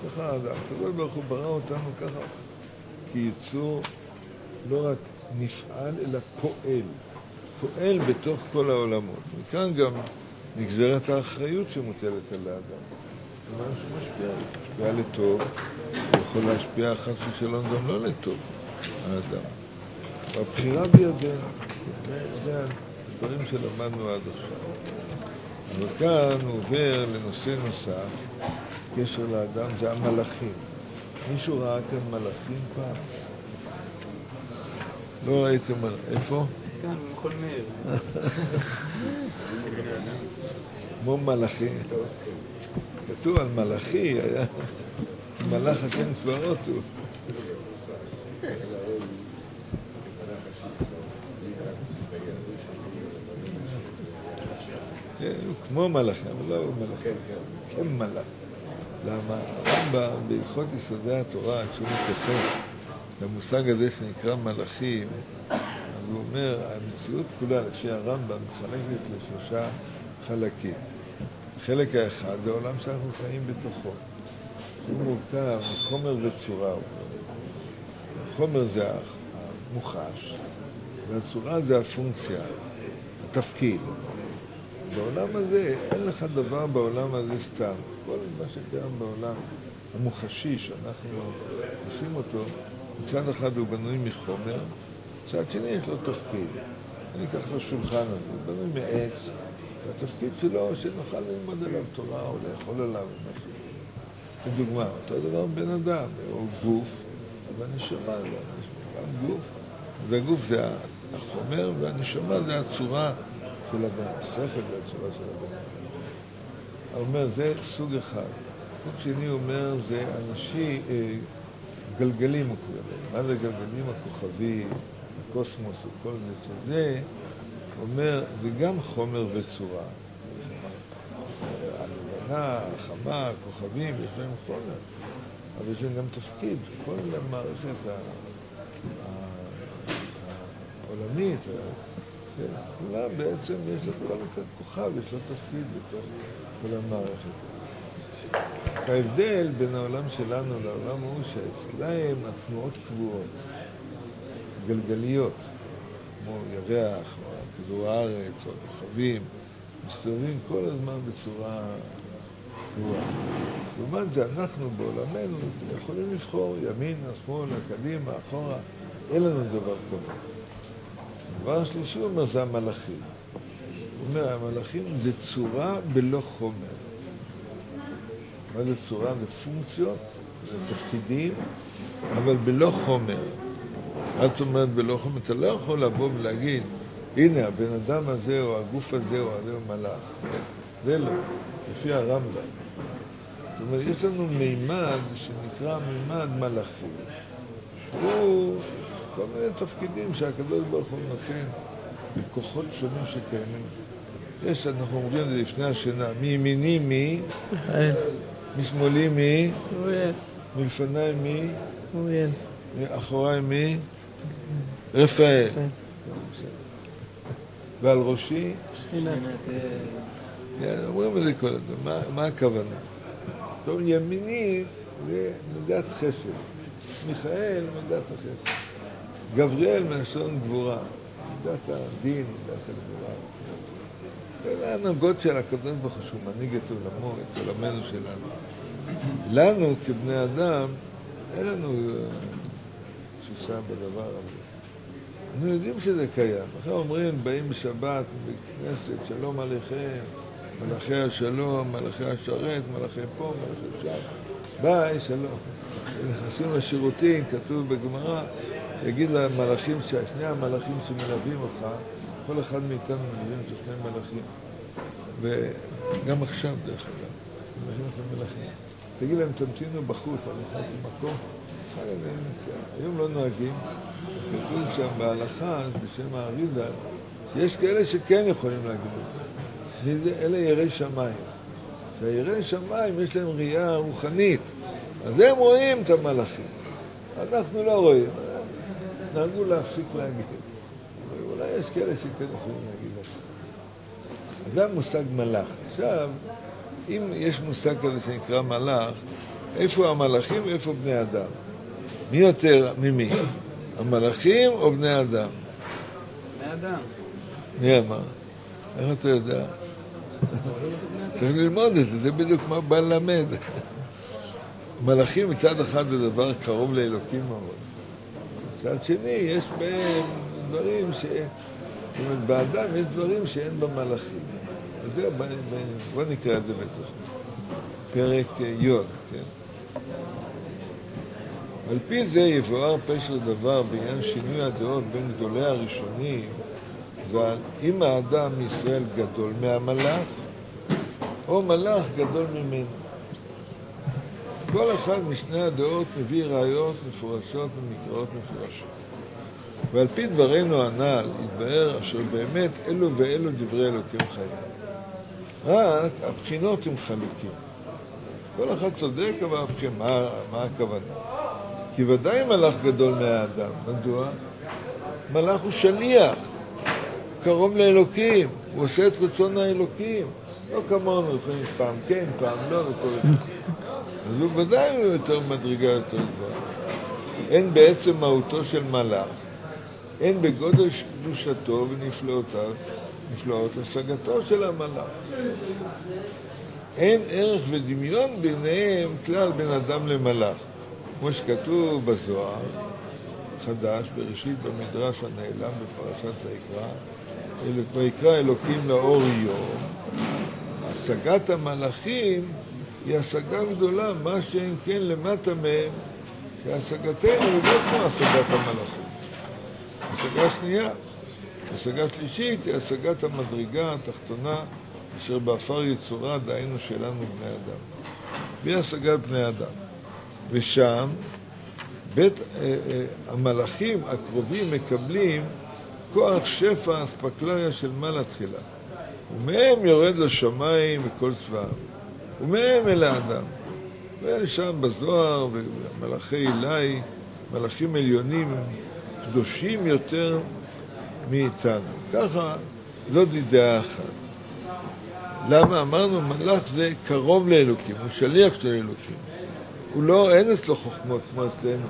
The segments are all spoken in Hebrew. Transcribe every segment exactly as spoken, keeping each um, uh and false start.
ככה, הקדוש ברוך הוא ברא אותנו ככה, כי יצור לא רק נפעל, אלא פועל. פועל בתוך כל העולמות. מכאן גם נגזרת האחריות שמוטלת על האדם. זה מה שמשפיע, משפיע לטוב, יכול להשפיע חס ושלום גם לא לטוב, האדם. והבחירה בידינו, זה הדברים שלמדנו עד עכשיו. אבל כאן הוא עובר לנושא נוסף, קשר לאדם, זה המלאכים. מישהו ראה כאן מלאכים פעם? לא ראיתם מלאכים. איפה? כאן, בכל מאיר. כמו מלאכים. כתוב על מלאכי, היה מלאך השם צבאות הוא. הוא כמו מלאכים, אבל לא מלאכים. כן מלאך. למה? הרמב"ם בהלכות יסודי התורה, כשהוא מתייחס למושג הזה שנקרא מלאכים, אז הוא אומר, המציאות כולה לפי הרמב"ם מתחלקת לשלושה חלקים. החלק האחד זה העולם שאנחנו חיים בתוכו. הוא מורכב מחומר וצורה. החומר זה המוחש, והצורה זה הפונקציה, התפקיד. בעולם הזה, אין לך דבר בעולם הזה סתם. כל מה שקיים בעולם המוחשי שאנחנו עושים אותו, מצד אחד הוא בנוי מחומר, מצד שני יש לו תפקיד. אני אקח לו שולחן הזה, הוא בנוי מעץ, והתפקיד שלו שנוכל ללמוד עליו תורה או לאכול עליו משהו. כדוגמה, אותו דבר בן אדם, הוא גוף, אבל נשמה לא, גם גוף. אז הגוף זה החומר והנשמה זה הצורה של הבן, השכל והצורה של הבן. הוא אומר, זה סוג אחד. סוג שני אומר, זה אנשי, אה, גלגלים מקוימים. מה זה גלגלים? הכוכבים, הקוסמוס וכל זה שזה, אומר, זה גם חומר וצורה. הלבנה, החמה, הכוכבים, יש להם חומר. אבל יש להם גם תפקיד. כל המערכת העולמית, כולה בעצם יש לה כל כוכב, יש לה תפקיד בתוך כל המערכת. ההבדל בין העולם שלנו לעולם הוא שאצלהם התנועות קבועות, גלגליות, כמו ירח, או כדור הארץ, או כוכבים, מסתובבים כל הזמן בצורה קבועה. לעומת זה, אנחנו בעולמנו יכולים לבחור ימינה, שמאלה, קדימה, אחורה, אין לנו דבר כזה. הדבר השלישי הוא אומר, זה המלאכים. הוא אומר, המלאכים זה צורה בלא חומר. מה זה צורה? זה פונקציות, זה תפקידים, אבל בלא חומר. את אומרת בלא חומר, אתה לא יכול לבוא ולהגיד, הנה, הבן אדם הזה, או הגוף הזה, או הזה, הוא מלאך. זה לא, לפי הרמב"ם. זאת אומרת, יש לנו מימד שנקרא מימד מלאכי. הוא כל מיני תפקידים שהקדוש ברוך הוא נותן בכוחות שונים שקיימים. יש, אנחנו אומרים את זה לפני השינה, מימיני מי? מיכאל. משמאלי מי? אוריאל. מלפני מי? אוריאל. מאחורי מי? רפאל. ועל ראשי? שכינה. אומרים את זה כל הזמן, מה הכוונה? טוב, ימיני זה מידת חסד. מיכאל מידת החסד. גבריאל מלשון גבורה. מידת הדין, מידת הגבורה. אלה הנהגות של הקדוש ברוך הוא שהוא מנהיג את עולמו, את עולמנו שלנו. לנו כבני אדם, אין לנו תפיסה בדבר הזה. אנחנו יודעים שזה קיים. אחרי אומרים, באים בשבת, בכנסת, שלום עליכם, מלאכי השלום, מלאכי השרת, מלאכי פה, מלאכי שם. ביי, שלום. נכנסים לשירותים, כתוב בגמרא, יגיד למלאכים, שני המלאכים שמלווים אותך, כל אחד מאיתנו מלווים את שני מלאכים. וגם עכשיו, דרך אגב, מלווים את המלאכים. תגיד להם, תמתינו בחוץ, אני נכנס למקום, היום לא נוהגים, כתוב שם בהלכה, בשם האריזה, שיש כאלה שכן יכולים להגיד את זה. אלה יראי שמיים. שהיראי שמיים יש להם ראייה רוחנית, אז הם רואים את המלאכים. אנחנו לא רואים. נהגו להפסיק להגיד. אולי יש כאלה שכן יכולים להגיד את זה. אז זה המושג מלאך. עכשיו, אם יש מושג כזה שנקרא מלאך, איפה המלאכים ואיפה בני אדם? מי יותר ממי? המלאכים או בני אדם? בני אדם. מי אמר? איך אתה יודע? צריך ללמוד את זה, זה בדיוק מה בא ללמד. מלאכים מצד אחד זה דבר קרוב לאלוקים מאוד. מצד שני, יש בהם דברים ש... זאת אומרת, באדם יש דברים שאין במלאכים. אז זהו, בוא נקרא את זה בתוך. פרק י', כן? על פי זה יבואר פשר דבר בעניין שינוי הדעות בין גדולי הראשונים, זה אם האדם מישראל גדול מהמלאך, או מלאך גדול ממנו. כל אחד משני הדעות מביא ראיות מפורשות ומקראות מפורשות. ועל פי דברנו הנ"ל יתבהר אשר באמת אלו ואלו דברי אלוקים חיים. רק הבחינות הם חלוקים. כל אחד צודק, אבל הבחינות, מה, מה הכוונה? כי ודאי מלאך גדול מהאדם. מדוע? מלאך הוא שליח, קרוב לאלוקים, הוא עושה את רצון האלוקים. לא כמונו, לפעמים פעם כן, פעם לא, וכל זה. אז הוא ודאי הוא יותר מדרגה יותר גבוהה. אין בעצם מהותו של מלאך, אין בגודל קדושתו ונפלאותיו, נפלאות השגתו של המלאך. אין ערך ודמיון ביניהם כלל בין אדם למלאך. כמו שכתוב בזוהר חדש, בראשית במדרש הנעלם בפרשת ויקרא, ויקרא אלוקים לאור יום, השגת המלאכים היא השגה גדולה, מה שאין כן למטה מהם, שהשגתנו היא לא כמו השגת המלאכים. השגה שנייה, השגה שלישית היא השגת המדרגה התחתונה, אשר באפר יצורה, דהיינו שלנו בני אדם. והיא השגת בני אדם. ושם, בית אה, אה, המלאכים הקרובים מקבלים כוח שפע אספקלריה של מעלה תחילה. ומהם יורד לשמיים וכל צבאם. ומהם אל האדם. ושם בזוהר, ומלאכי אלי, מלאכים עליונים, קדושים יותר מאיתנו. ככה, זאת דעה אחת. למה? אמרנו, מלאך זה קרוב לאלוקים, הוא שליח של אלוקים. הוא לא, אין אצלו חוכמות כמו אצלנו.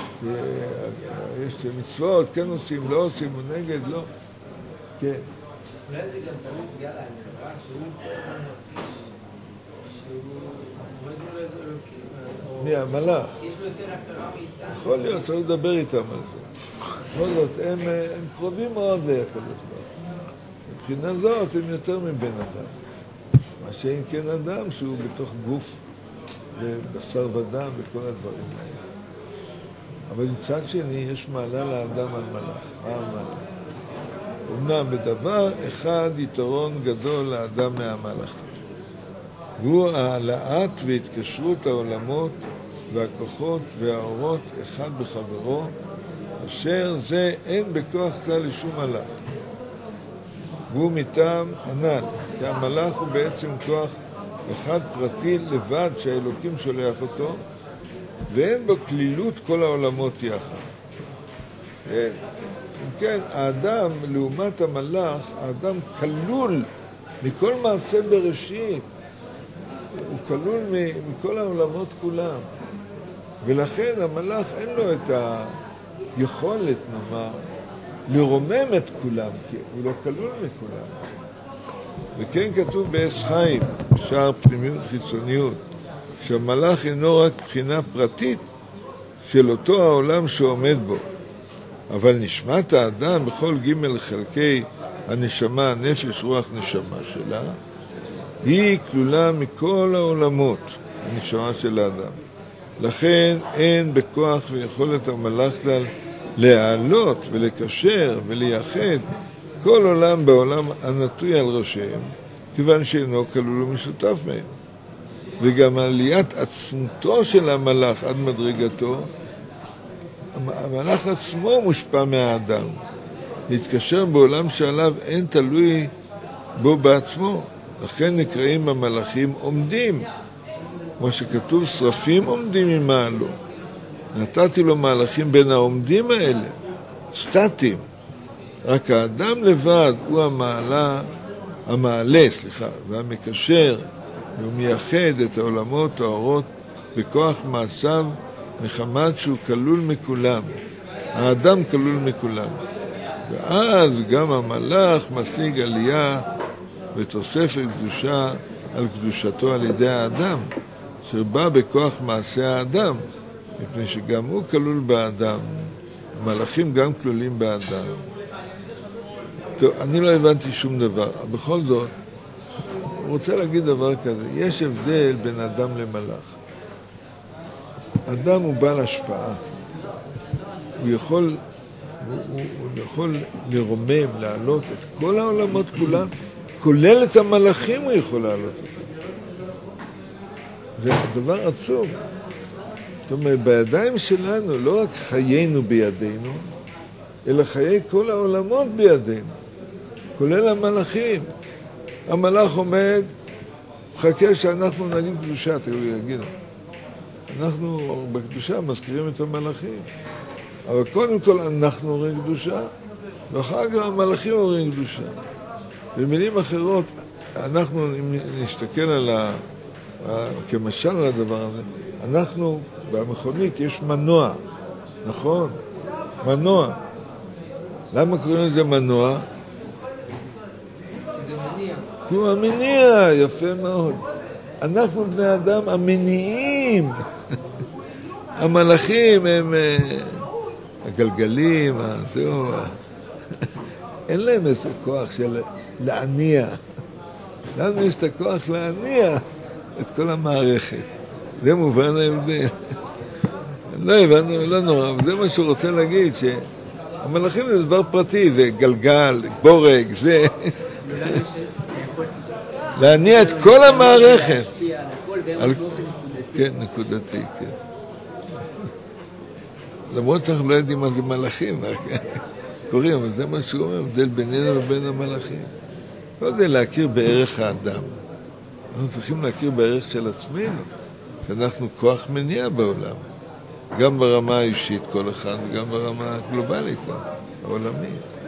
יש מצוות, כן עושים, לא עושים, הוא נגד, לא. כן. אולי זה גם תמיד בגלל ההכרה שהוא מרגיש שהוא עומד מול אלוקים. מי, המלאך? יש לו יותר הכרה מאיתנו. יכול להיות, צריך לדבר איתם על זה. בכל זאת, הם, הם קרובים מאוד לקדוש ברוך הוא. מבחינה זאת הם יותר מבן אדם. מה שאין כן אדם שהוא בתוך גוף ובשר ודם וכל הדברים האלה. אבל מצד שני יש מעלה לאדם על מלאך. מה המעלה? אומנם בדבר אחד יתרון גדול לאדם מהמלאך. והוא העלאת והתקשרות העולמות והכוחות והאורות אחד בחברו, אשר זה אין בכוח כלל לשום מלאך. והוא מטעם הנ"ל, כי המלאך הוא בעצם כוח אחד פרטי לבד שהאלוקים שולח אותו, ואין בו כלילות כל העולמות יחד. כן, כן, האדם לעומת המלאך, האדם כלול מכל מעשה בראשית, הוא כלול מכל העולמות כולם, ולכן המלאך אין לו את היכולת, נאמר, לרומם את כולם, כי הוא לא כלול מכולם. וכן כתוב בעץ חיים, שער פנימיות חיצוניות, שהמלאך אינו רק בחינה פרטית של אותו העולם שעומד בו, אבל נשמת האדם בכל ג' חלקי הנשמה, הנפש, רוח נשמה שלה, היא כלולה מכל העולמות, הנשמה של האדם. לכן אין בכוח ויכולת המלאך כלל להעלות ולקשר ולייחד כל עולם בעולם הנטוי על ראשיהם, כיוון שאינו כלול ומשותף מהם. וגם עליית עצמותו של המלאך עד מדרגתו, המלאך עצמו מושפע מהאדם, להתקשר בעולם שעליו אין תלוי בו בעצמו. לכן נקראים המלאכים עומדים, כמו שכתוב, שרפים עומדים ממעלו. נתתי לו מהלכים בין העומדים האלה, סטטיים. רק האדם לבד הוא המעלה, המעלה, סליחה, והמקשר, והוא מייחד את העולמות, האורות בכוח מעשיו מחמת שהוא כלול מכולם. האדם כלול מכולם. ואז גם המלאך משיג עלייה ותוספת קדושה על קדושתו על ידי האדם, שבא בכוח מעשה האדם, מפני שגם הוא כלול באדם. המלאכים גם כלולים באדם. טוב, אני לא הבנתי שום דבר. בכל זאת, אני רוצה להגיד דבר כזה. יש הבדל בין אדם למלאך. אדם הוא בעל השפעה. הוא יכול, הוא, הוא, הוא יכול לרומם, להעלות את כל העולמות כולם, כולל את המלאכים הוא יכול להעלות אותם. זה דבר עצום. זאת אומרת, בידיים שלנו, לא רק חיינו בידינו, אלא חיי כל העולמות בידינו, כולל המלאכים. המלאך עומד, חכה שאנחנו נגיד קדושה, תראו, יגידו. אנחנו בקדושה מזכירים את המלאכים. אבל קודם כל אנחנו אומרים קדושה, ואחר כך המלאכים אומרים קדושה. במילים אחרות, אנחנו נסתכל על ה... כמשל על הדבר הזה, אנחנו, במכונית יש מנוע, נכון? מנוע. למה קוראים לזה מנוע? זה מניע. כי הוא המניע, יפה מאוד. אנחנו בני אדם המניעים. המלאכים הם הגלגלים, זהו. אין להם את הכוח של להניע. לנו יש את הכוח להניע את כל המערכת. זה מובן ההבדל. לא הבנו, לא נורא, אבל זה מה שהוא רוצה להגיד, שהמלאכים זה דבר פרטי, זה גלגל, בורג, זה... להניע את כל המערכת. כן, נקודתי, כן. למרות שאנחנו לא יודעים מה זה מלאכים, קוראים, אבל זה מה שהוא אומר, הבדל בינינו ובין המלאכים. לא זה להכיר בערך האדם. אנחנו צריכים להכיר בערך של עצמנו, שאנחנו כוח מניע בעולם. גם ברמה האישית כל אחד, וגם ברמה הגלובלית, העולמית.